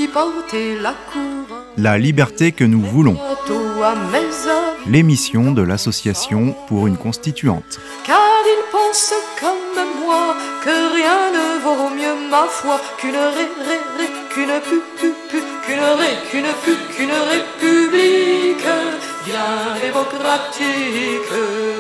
porter la couronne. La liberté que nous voulons. Bientôt à mes hommes, L'émission de l'association pour une constituante. car ils pensent comme moi que rien ne vaut mieux ma foi qu'une qu'une république bien démocratique.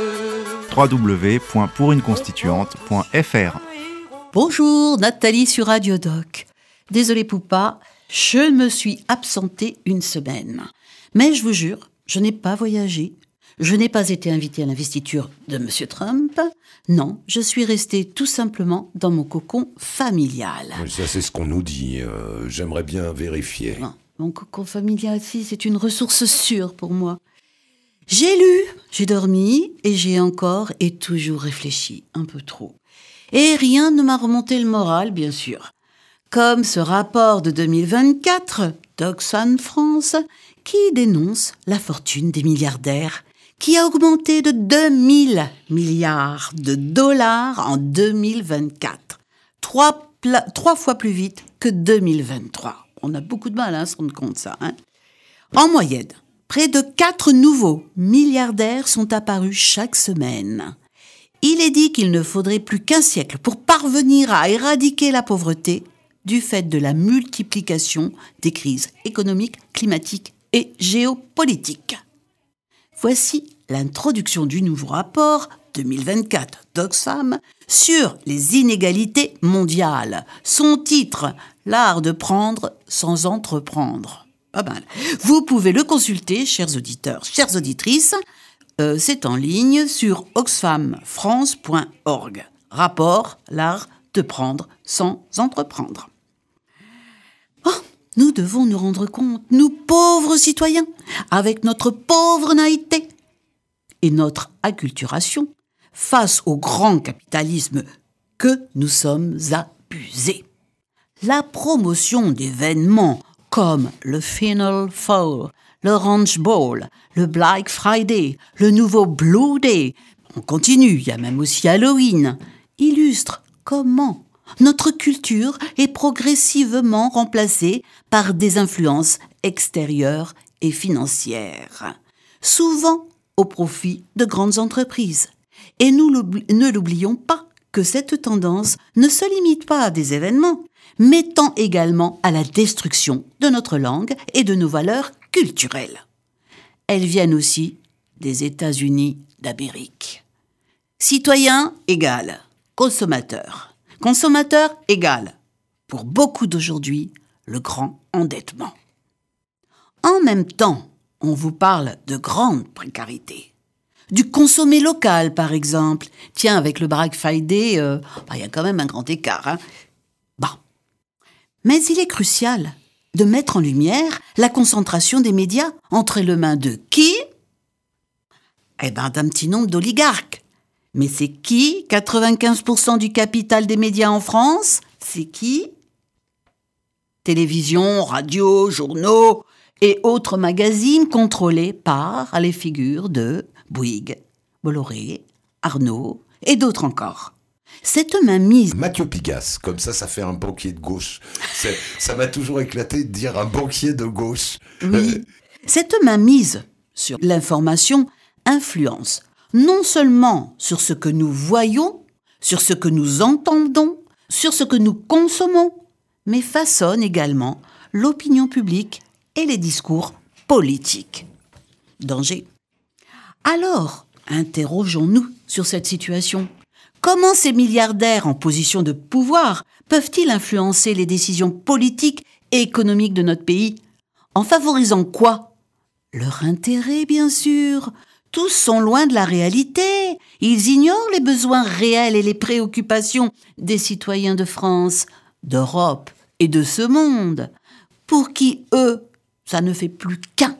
www.pouruneconstituante.fr. Bonjour, Nathalie sur Radio Doc. Désolée Poupa, je me suis absentée une semaine. Mais je vous jure, je n'ai pas voyagé. Je n'ai pas été invitée à l'investiture de M. Trump. Non, je suis restée tout simplement dans mon cocon familial. Oui, ça, c'est ce qu'on nous dit. J'aimerais bien vérifier. Non, mon cocon familial, si, c'est une ressource sûre pour moi. J'ai lu, j'ai dormi et j'ai encore et toujours réfléchi, un peu trop. Et rien ne m'a remonté le moral, bien sûr. Comme ce rapport de 2024 d'Oxfam France qui dénonce la fortune des milliardaires qui a augmenté de 2000 milliards de dollars en 2024. Trois fois plus vite que 2023. On a beaucoup de mal à se rendre compte de ça. En moyenne, près de 4 nouveaux milliardaires sont apparus chaque semaine. Il est dit qu'il ne faudrait plus qu'un siècle pour parvenir à éradiquer la pauvreté du fait de la multiplication des crises économiques, climatiques et géopolitiques. Voici l'introduction du nouveau rapport 2024 d'Oxfam sur les inégalités mondiales. Son titre, l'art de prendre sans entreprendre. Pas mal. Vous pouvez le consulter, chers auditeurs, chères auditrices. C'est en ligne sur oxfamfrance.org. Rapport, l'art de prendre sans entreprendre. Oh, nous devons nous rendre compte, nous pauvres citoyens, avec notre pauvre naïveté et notre acculturation, face au grand capitalisme, que nous sommes abusés. La promotion d'événements comme le Final Four, l'Orange Bowl, le Black Friday, le nouveau Blue Day, on continue, il y a même aussi Halloween, illustre comment notre culture est progressivement remplacée par des influences extérieures et financières, souvent au profit de grandes entreprises. Et nous ne l'oublions pas que cette tendance ne se limite pas à des événements, mais tend également à la destruction de notre langue et de nos valeurs culturelles. Elles viennent aussi des États-Unis d'Amérique. Citoyen égale consommateur. Consommateur égale, pour beaucoup d'aujourd'hui, le grand endettement. En même temps, on vous parle de grande précarité. Du consommé local, par exemple. Tiens, avec le Black Friday, y a quand même un grand écart. Bon. Mais il est crucial de mettre en lumière la concentration des médias entre les mains de qui ? D'un petit nombre d'oligarques. Mais c'est qui 95% du capital des médias en France ? C'est qui ? Télévision, radio, journaux et autres magazines contrôlés par les figures de Bouygues, Bolloré, Arnaud et d'autres encore. Cette mainmise... Mathieu Pigasse, comme ça fait un banquier de gauche. Ça m'a toujours éclaté de dire un banquier de gauche. Oui, cette mainmise sur l'information influence non seulement sur ce que nous voyons, sur ce que nous entendons, sur ce que nous consommons, mais façonne également l'opinion publique et les discours politiques. Danger. Alors, interrogeons-nous sur cette situation. Comment ces milliardaires en position de pouvoir peuvent-ils influencer les décisions politiques et économiques de notre pays ? En favorisant quoi ? Leur intérêt, bien sûr. Tous sont loin de la réalité. Ils ignorent les besoins réels et les préoccupations des citoyens de France, d'Europe et de ce monde, pour qui, eux, ça ne fait plus qu'un.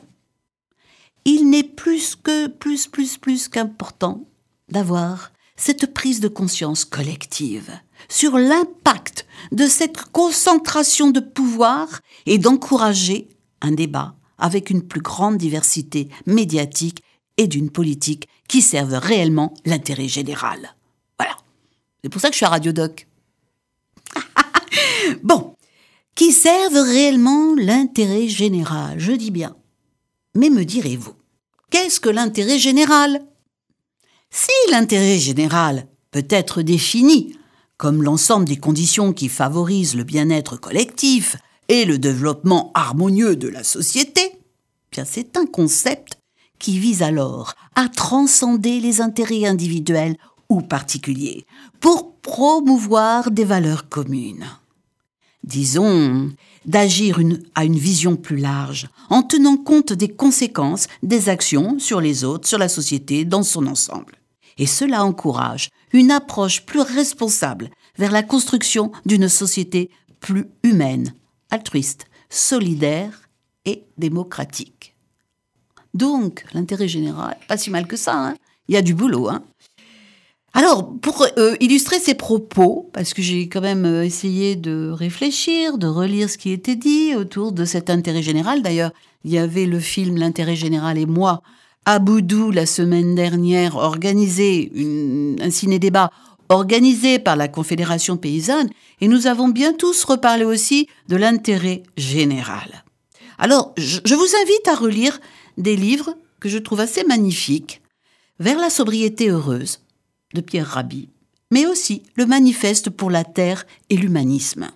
Il n'est plus qu'important d'avoir cette prise de conscience collective sur l'impact de cette concentration de pouvoir et d'encourager un débat avec une plus grande diversité médiatique et d'une politique qui serve réellement l'intérêt général. Voilà. C'est pour ça que je suis à Radio Doc. Bon. qui servent réellement l'intérêt général, je dis bien. Mais me direz-vous, qu'est-ce que l'intérêt général ? Si l'intérêt général peut être défini comme l'ensemble des conditions qui favorisent le bien-être collectif et le développement harmonieux de la société, bien c'est un concept qui vise alors à transcender les intérêts individuels ou particuliers pour promouvoir des valeurs communes. Disons, d'agir à une vision plus large, en tenant compte des conséquences des actions sur les autres, sur la société dans son ensemble. Et cela encourage une approche plus responsable vers la construction d'une société plus humaine, altruiste, solidaire et démocratique. Donc, l'intérêt général, pas si mal que ça, hein. Il y a du boulot, hein. Alors, pour illustrer ces propos, parce que j'ai quand même essayé de réfléchir, de relire ce qui était dit autour de cet intérêt général. D'ailleurs, il y avait le film L'intérêt général et moi, à Boudou, la semaine dernière, organisé, un ciné-débat organisé par la Confédération paysanne, et nous avons bien tous reparlé aussi de l'intérêt général. Alors, je vous invite à relire des livres que je trouve assez magnifiques, Vers la sobriété heureuse, de Pierre Rabhi, mais aussi le Manifeste pour la Terre et l'humanisme.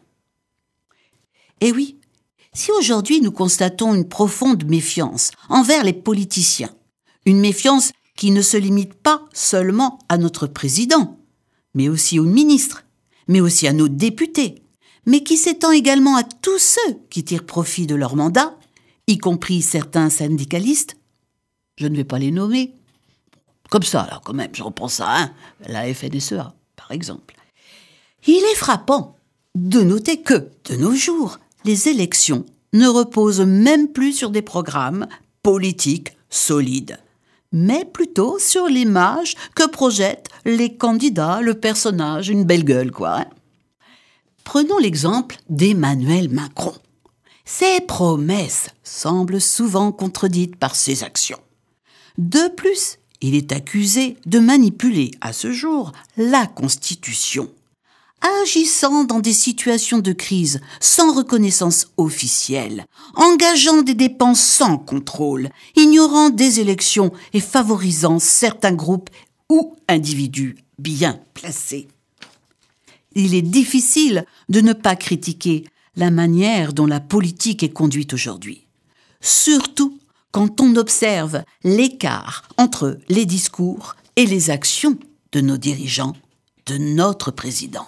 Et oui, si aujourd'hui nous constatons une profonde méfiance envers les politiciens, une méfiance qui ne se limite pas seulement à notre président, mais aussi aux ministres, mais aussi à nos députés, mais qui s'étend également à tous ceux qui tirent profit de leur mandat, y compris certains syndicalistes, je ne vais pas les nommer, comme ça, alors quand même, je reprends ça, hein, la FNSEA, par exemple. Il est frappant de noter que, de nos jours, les élections ne reposent même plus sur des programmes politiques solides, mais plutôt sur l'image que projettent les candidats, le personnage, une belle gueule, quoi. Hein. Prenons l'exemple d'Emmanuel Macron. Ses promesses semblent souvent contredites par ses actions. De plus, il est accusé de manipuler, à ce jour, la Constitution, agissant dans des situations de crise sans reconnaissance officielle, engageant des dépenses sans contrôle, ignorant des élections et favorisant certains groupes ou individus bien placés. Il est difficile de ne pas critiquer la manière dont la politique est conduite aujourd'hui, surtout quand on observe l'écart entre les discours et les actions de nos dirigeants, de notre président.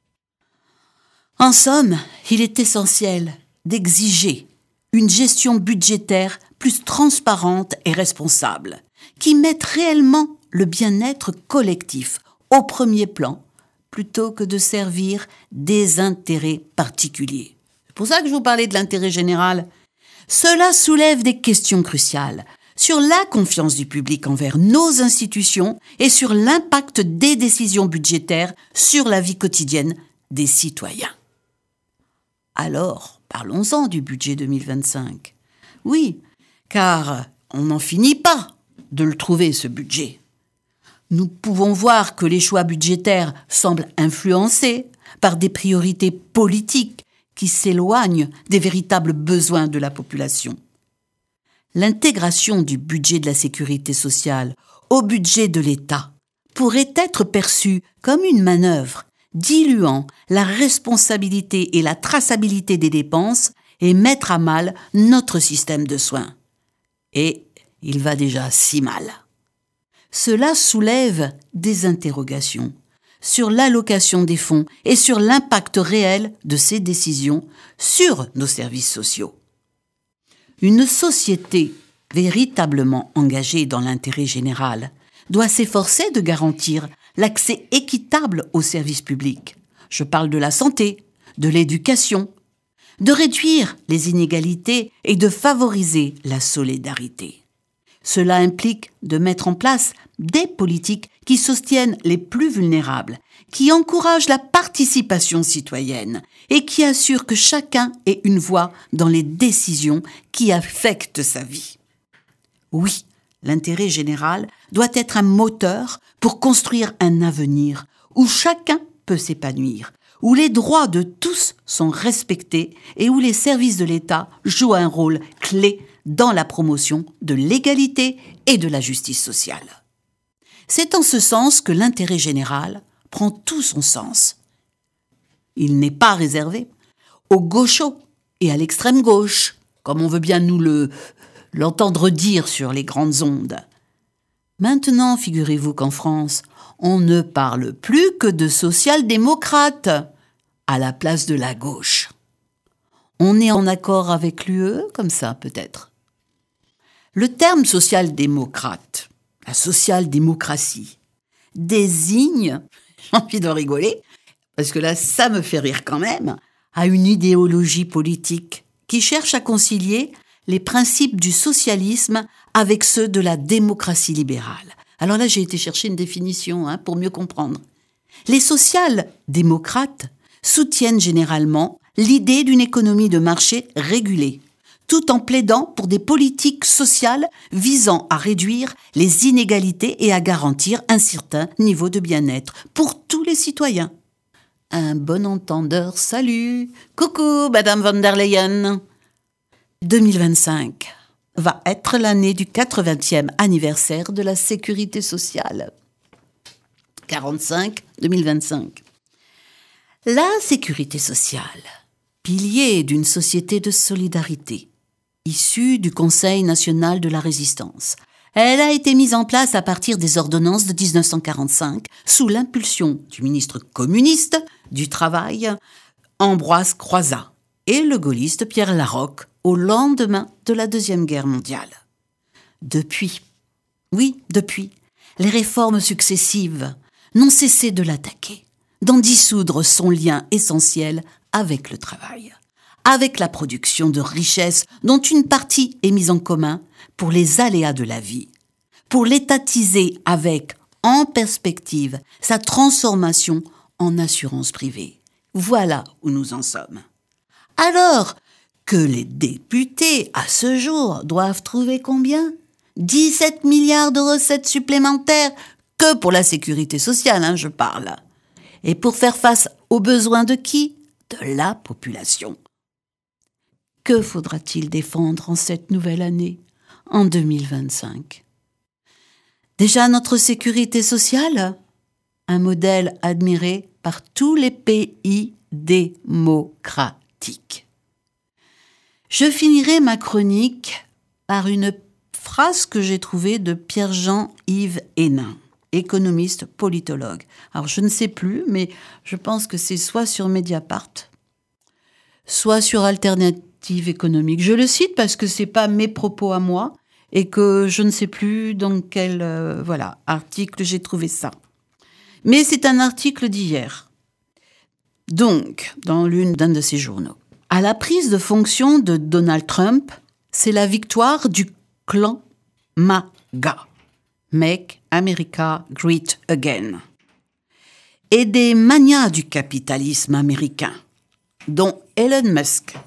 En somme, il est essentiel d'exiger une gestion budgétaire plus transparente et responsable, qui mette réellement le bien-être collectif au premier plan, plutôt que de servir des intérêts particuliers. C'est pour ça que je vous parlais de l'intérêt général. Cela soulève des questions cruciales sur la confiance du public envers nos institutions et sur l'impact des décisions budgétaires sur la vie quotidienne des citoyens. Alors, parlons-en du budget 2025. Oui, car on n'en finit pas de le trouver, ce budget. Nous pouvons voir que les choix budgétaires semblent influencés par des priorités politiques qui s'éloignent des véritables besoins de la population. L'intégration du budget de la sécurité sociale au budget de l'État pourrait être perçue comme une manœuvre diluant la responsabilité et la traçabilité des dépenses et mettre à mal notre système de soins. Et il va déjà si mal. Cela soulève des interrogations sur l'allocation des fonds et sur l'impact réel de ces décisions sur nos services sociaux. Une société véritablement engagée dans l'intérêt général doit s'efforcer de garantir l'accès équitable aux services publics. Je parle de la santé, de l'éducation, de réduire les inégalités et de favoriser la solidarité. Cela implique de mettre en place des politiques qui soutiennent les plus vulnérables, qui encouragent la participation citoyenne et qui assurent que chacun ait une voix dans les décisions qui affectent sa vie. Oui, l'intérêt général doit être un moteur pour construire un avenir où chacun peut s'épanouir, où les droits de tous sont respectés et où les services de l'État jouent un rôle clé dans la promotion de l'égalité et de la justice sociale. C'est en ce sens que l'intérêt général prend tout son sens. Il n'est pas réservé aux gauchos et à l'extrême gauche, comme on veut bien nous l'entendre dire sur les grandes ondes. Maintenant, figurez-vous qu'en France, on ne parle plus que de social-démocrates à la place de la gauche. On est en accord avec l'UE, comme ça peut-être. Le terme social-démocrate, la social-démocratie, désigne, j'ai envie de rigoler, parce que là, ça me fait rire quand même, à une idéologie politique qui cherche à concilier les principes du socialisme avec ceux de la démocratie libérale. Alors là, j'ai été chercher une définition pour mieux comprendre. Les social-démocrates soutiennent généralement l'idée d'une économie de marché régulée, tout en plaidant pour des politiques sociales visant à réduire les inégalités et à garantir un certain niveau de bien-être pour tous les citoyens. Un bon entendeur, salut. Coucou, Madame von der Leyen. 2025 va être l'année du 80e anniversaire de la sécurité sociale. 45-2025. La sécurité sociale, pilier d'une société de solidarité, issue du Conseil national de la résistance. Elle a été mise en place à partir des ordonnances de 1945 sous l'impulsion du ministre communiste du Travail, Ambroise Croizat, et le gaulliste Pierre Laroque au lendemain de la Deuxième Guerre mondiale. Depuis, les réformes successives n'ont cessé de l'attaquer, d'en dissoudre son lien essentiel avec le travail, avec la production de richesses dont une partie est mise en commun pour les aléas de la vie, pour l'étatiser avec, en perspective, sa transformation en assurance privée. Voilà où nous en sommes. Alors que les députés, à ce jour, doivent trouver combien ? 17 milliards de recettes supplémentaires, que pour la sécurité sociale, je parle. Et pour faire face aux besoins de qui ? De la population. Que faudra-t-il défendre en cette nouvelle année, en 2025 ? Déjà notre sécurité sociale ? Un modèle admiré par tous les pays démocratiques. Je finirai ma chronique par une phrase que j'ai trouvée de Pierre-Jean-Yves Hénin, économiste, politologue. Alors je ne sais plus, mais je pense que c'est soit sur Mediapart, soit sur Alternative économique. Je le cite parce que c'est pas mes propos à moi et que je ne sais plus dans quel article j'ai trouvé ça. Mais c'est un article d'hier. Donc, dans d'un de ces journaux. À la prise de fonction de Donald Trump, c'est la victoire du clan MAGA, Make America Great Again, et des manias du capitalisme américain, dont Elon Musk.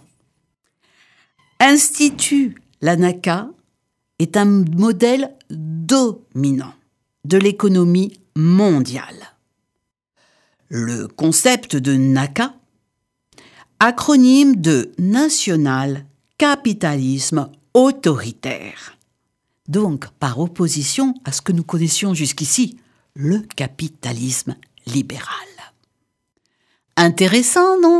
Institut Lanaka est un modèle dominant de l'économie mondiale. Le concept de NACA, acronyme de National Capitalisme Autoritaire, donc par opposition à ce que nous connaissions jusqu'ici, le capitalisme libéral. Intéressant, non ?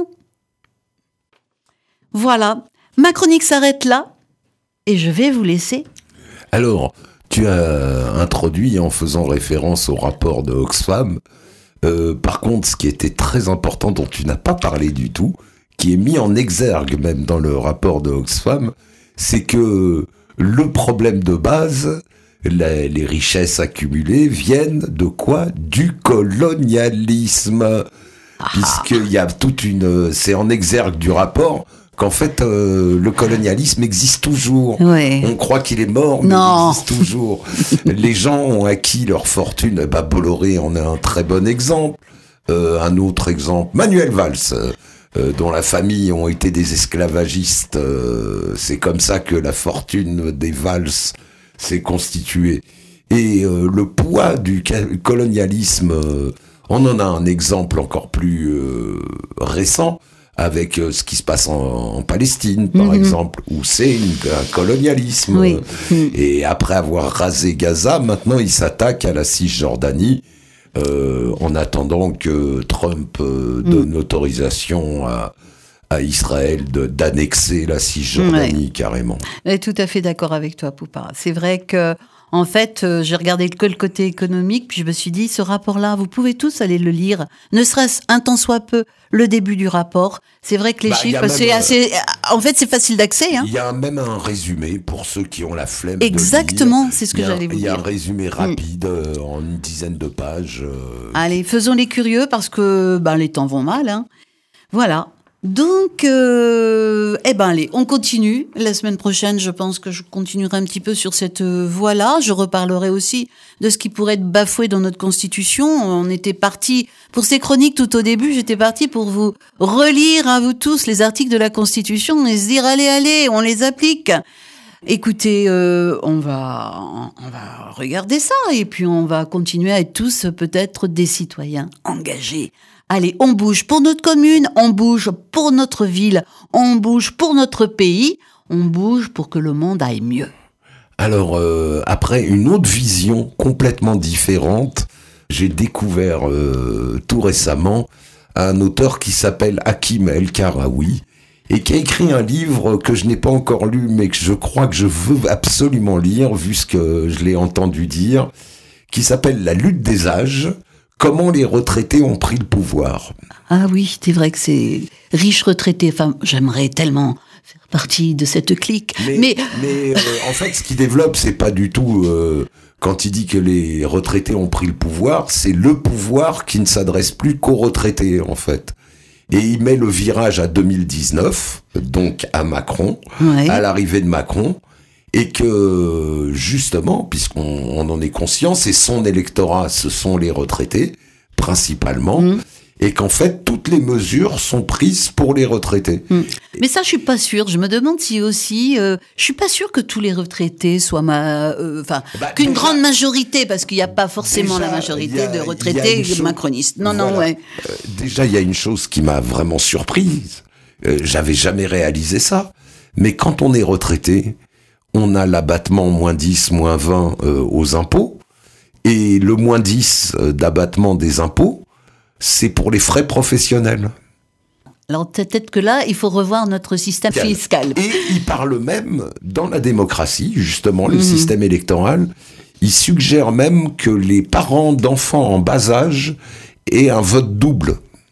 Voilà, ma chronique s'arrête là et je vais vous laisser. Alors, tu as introduit en faisant référence au rapport de Oxfam. Par contre, ce qui était très important, dont tu n'as pas parlé du tout, qui est mis en exergue même dans le rapport de Oxfam, c'est que le problème de base, les richesses accumulées, viennent de quoi ? Du colonialisme. Puisqu'il y a c'est en exergue du rapport qu'en fait, le colonialisme existe toujours. Ouais. On croit qu'il est mort, mais il existe toujours. Les gens ont acquis leur fortune. Bolloré en est un très bon exemple. Un autre exemple, Manuel Valls, dont la famille ont été des esclavagistes. C'est comme ça que la fortune des Valls s'est constituée. Et le poids du colonialisme On en a un exemple encore plus récent avec ce qui se passe en Palestine, par exemple, où c'est un colonialisme. Oui. Et après avoir rasé Gaza, maintenant il s'attaque à la Cisjordanie, en attendant que Trump donne l'autorisation à Israël d'annexer la Cisjordanie carrément. Je suis tout à fait d'accord avec toi, Poupara. C'est vrai que, en fait, j'ai regardé que le côté économique, puis je me suis dit, ce rapport-là, vous pouvez tous aller le lire, ne serait-ce un tant soit peu le début du rapport. C'est vrai que les chiffres, c'est assez... En fait, c'est facile d'accès. Hein. Il y a même un résumé pour ceux qui ont la flemme Exactement, de lire. c'est ce que j'allais vous dire. Il y a un résumé rapide en une dizaine de pages. Allez, faisons les curieux parce que les temps vont mal. Hein. Voilà. Donc, allez, on continue. La semaine prochaine, je pense que je continuerai un petit peu sur cette voie-là. Je reparlerai aussi de ce qui pourrait être bafoué dans notre Constitution. On était parti, pour ces chroniques tout au début, j'étais parti pour vous relire à vous tous les articles de la Constitution et se dire, allez, on les applique. Écoutez, on va regarder ça et puis on va continuer à être tous peut-être des citoyens engagés. Allez, on bouge pour notre commune, on bouge pour notre ville, on bouge pour notre pays, on bouge pour que le monde aille mieux. Alors, après une autre vision complètement différente, j'ai découvert tout récemment un auteur qui s'appelle Hakim El-Karaoui et qui a écrit un livre que je n'ai pas encore lu, mais que je crois que je veux absolument lire, vu ce que je l'ai entendu dire, qui s'appelle « La lutte des âges ». Comment les retraités ont pris le pouvoir. Ah oui, c'est vrai que c'est riches retraités. Enfin, j'aimerais tellement faire partie de cette clique. Mais en fait, ce qu'il développe, c'est pas du tout... quand il dit que les retraités ont pris le pouvoir, c'est le pouvoir qui ne s'adresse plus qu'aux retraités, en fait. Et il met le virage à 2019, donc à Macron, à l'arrivée de Macron, et que, justement, puisqu'on en est conscient, c'est son électorat, ce sont les retraités, principalement, et qu'en fait, toutes les mesures sont prises pour les retraités. Mais ça, je suis pas sûre. Je me demande si aussi... je suis pas sûre que tous les retraités soient qu'une grande majorité, parce qu'il n'y a pas forcément la majorité de retraités macronistes. Déjà, il y a une chose qui m'a vraiment surprise. J'avais jamais réalisé ça. Mais quand on est retraité... on a l'abattement moins 10, moins 20 aux impôts. Et le moins 10 d'abattement des impôts, c'est pour les frais professionnels. Alors peut-être que là, il faut revoir notre système fiscal. Et il parle même, dans la démocratie, justement, le système électoral, il suggère même que les parents d'enfants en bas âge aient un vote double.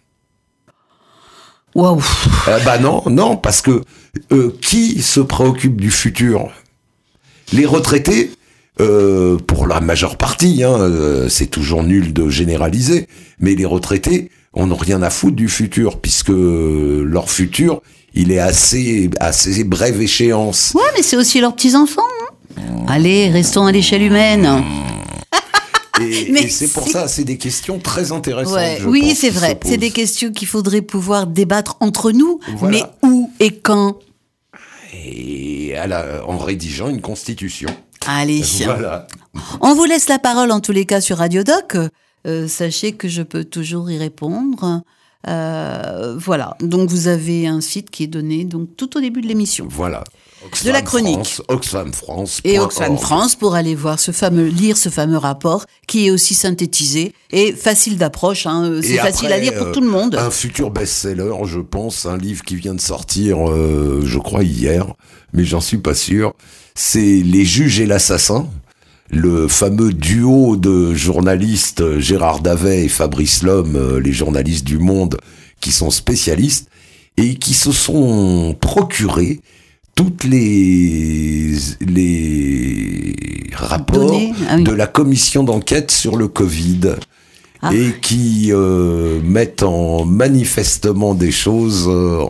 Waouh. Non, parce que qui se préoccupe du futur ? Les retraités, pour la majeure partie, c'est toujours nul de généraliser, mais les retraités on n'a rien à foutre du futur, puisque leur futur, il est assez brève échéance. Ouais, mais c'est aussi leurs petits-enfants. Hein. Allez, restons à l'échelle humaine. Et c'est pour ça, c'est des questions très intéressantes. Oui, c'est vrai. C'est des questions qu'il faudrait pouvoir débattre entre nous, mais où et quand ? Et en rédigeant une constitution. Allez. Voilà. On vous laisse la parole en tous les cas sur Radio Doc. Sachez que je peux toujours y répondre. Voilà. Donc vous avez un site qui est donné donc tout au début de l'émission. Voilà. De la chronique. Oxfam France. Et Oxfam France pour aller voir lire ce fameux rapport qui est aussi synthétisé et facile d'approche. C'est facile à lire pour tout le monde. Un futur best-seller, je pense, un livre qui vient de sortir, je crois hier, mais j'en suis pas sûr. C'est Les juges et l'assassin. Le fameux duo de journalistes Gérard Davet et Fabrice Lhomme, les journalistes du Monde, qui sont spécialistes et qui se sont procurés toutes les rapports de la commission d'enquête sur le Covid et qui mettent en manifestement des choses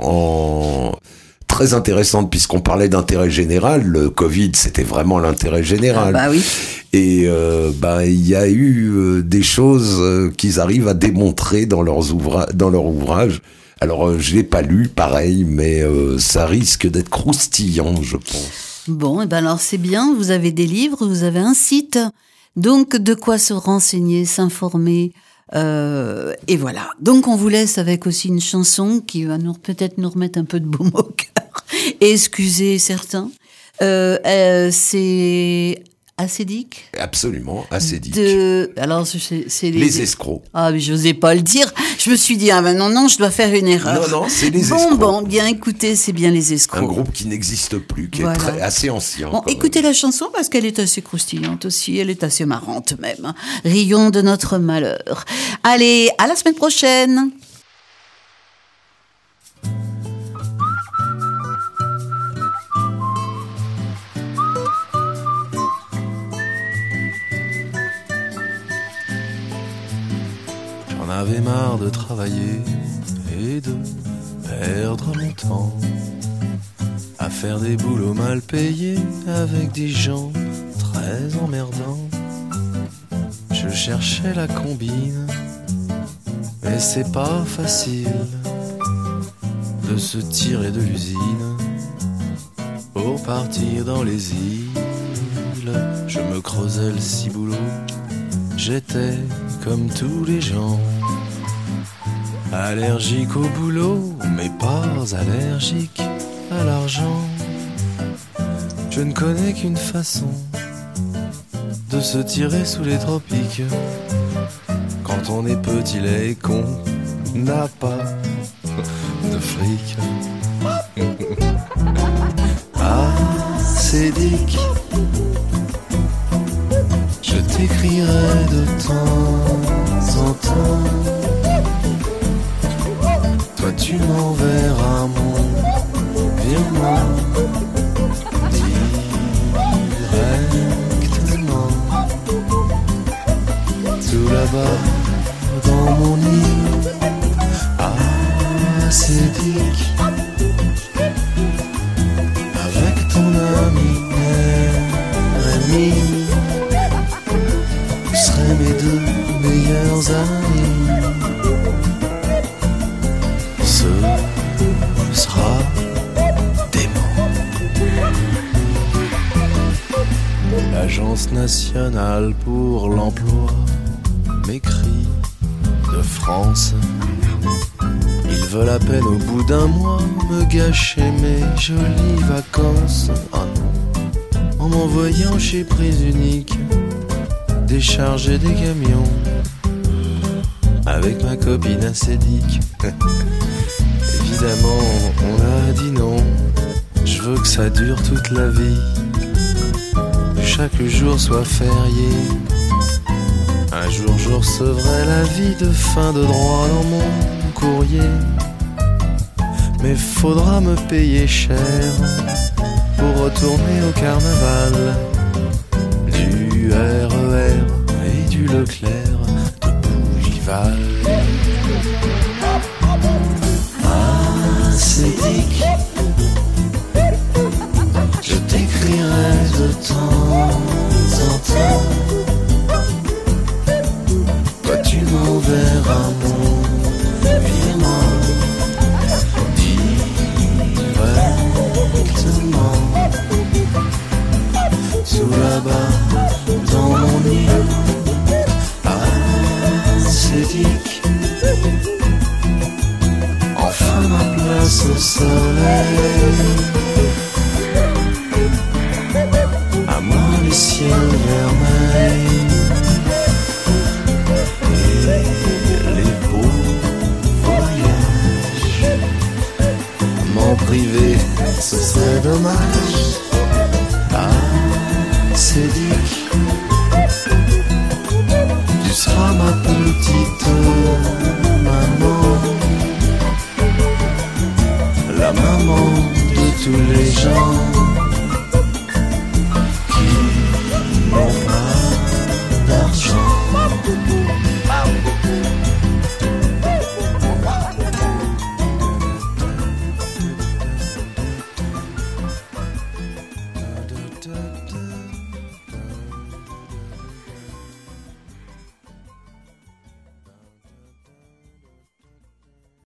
très intéressantes, puisqu'on parlait d'intérêt général. Le Covid, c'était vraiment l'intérêt général. Oui. Et il y a eu des choses qu'ils arrivent à démontrer dans leur ouvrage. Alors, je l'ai pas lu, pareil, mais ça risque d'être croustillant, je pense. Bon, alors c'est bien, vous avez des livres, vous avez un site. Donc, de quoi se renseigner, s'informer, Et voilà. Donc on vous laisse avec aussi une chanson qui va peut-être nous remettre un peu de baume au cœur et excuser certains. C'est Acédique. Absolument, Acédique. Alors c'est les escrocs. Ah mais j'osais pas le dire. Je me suis dit non, je dois faire une erreur. Non, c'est les escrocs. Bon, bien écoutez, c'est bien les escrocs. Un groupe qui n'existe plus, qui est assez ancien. Bon, écoutez la chanson parce qu'elle est assez croustillante aussi, elle est assez marrante même. Rions de notre malheur. Allez, à la semaine prochaine. J'en avais marre de travailler et de perdre mon temps à faire des boulots mal payés avec des gens très emmerdants. Je cherchais la combine, mais c'est pas facile de se tirer de l'usine pour partir dans les îles. Je me creusais le ciboulot, j'étais comme tous les gens, allergique au boulot, mais pas allergique à l'argent. Je ne connais qu'une façon de se tirer sous les tropiques. Quand on est petit, laid et qu'on n'a pas de fric. Acédique, je t'écrirai de temps en temps. Toi tu m'enverras mon virement directement. Tout là-bas dans mon île acédique, avec ton ami Rémi. Vous serez mes deux meilleurs amis. Ce sera dément. L'Agence nationale pour l'emploi m'écrit de France. Ils veulent à peine au bout d'un mois me gâcher mes jolies vacances. Ah non, en m'envoyant chez Prise Unique décharger des camions avec ma copine Acédique. Évidemment, on a dit non. Je veux que ça dure toute la vie, que chaque jour soit férié. Un jour je recevrai l'avis de fin de droit dans mon courrier. Mais faudra me payer cher pour retourner au carnaval. Du RER et du Leclerc de Bougival. Acédique, je t'écrirai de temps en temps. Toi tu m'enverras mon virement directement. Tout là-bas dans mon île acédique, enfin ma place au soleil. À moi les ciels vermeils et les beaux voyages. M'en priver, ce serait dommage. Acédique, tu seras ma petite maman, la maman de tous les gens.